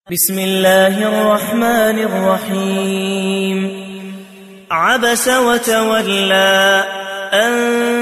بسم الله الرحمن الرحيم. عبس وتولى أن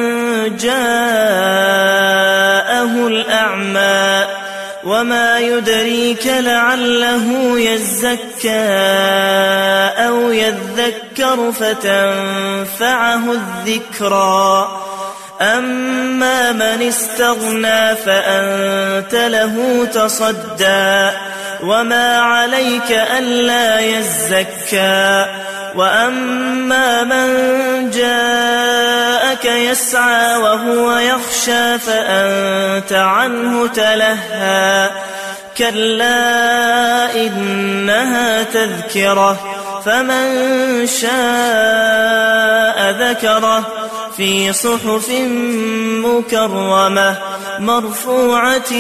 جاءه الأعمى وما يدريك لعله يزكى أو يذكر فتنفعه الذكرى. أما من استغنى فأنت له تصدى وما عليك ألا يزكى. وأما من جاءك يسعى وهو يخشى فأنت عنه تلهى. كلا إنها تذكرة فمن شاء ذكره في صحف مكرمة مرفوعة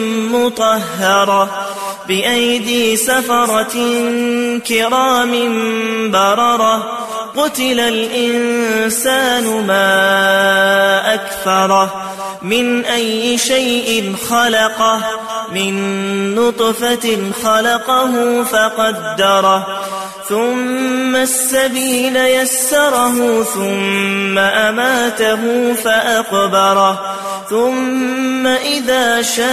مطهرة بأيدي سفرة كرام بررة. قتل الإنسان ما أكفره من أي شيء خلقه من نطفة خلقه فقدره ثم السبيل يسره ثم أماته فأقبره ثم إذا شاء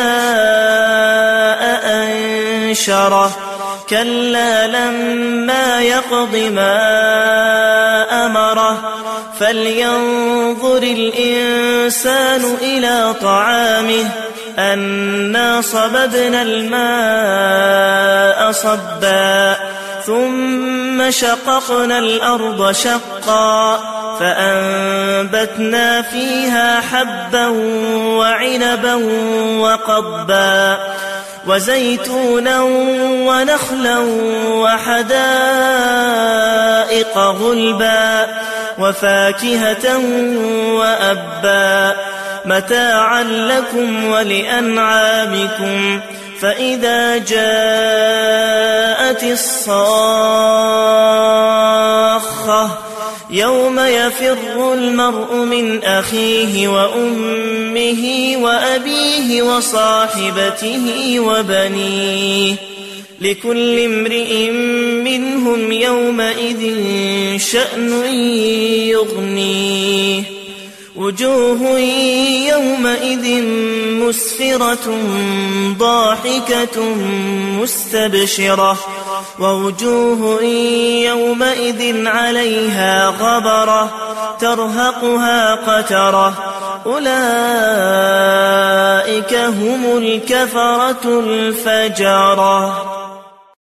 أنشره. كلا لما يقض ما أمره فلينظر الإنسان إلى طعامه أنا صببنا الماء صبا ثم شققنا الأرض شقا فأنبتنا فيها حبا وعنبا وقضبا وزيتونا ونخلا وحدائق غلبا وفاكهة وأبا متاعا لكم ولأنعامكم. فإذا جاءت الصاخة يوم يفر المرء من أخيه وأمه وأبيه وصاحبته وبنيه لكل امرئ منهم يومئذ شأن يغنيه. وجوه يومئذ مسفرة ضاحكة مستبشرة ووجوه يومئذ عليها غبرة ترهقها قترة. أولئك هم الكفرة الفجرة.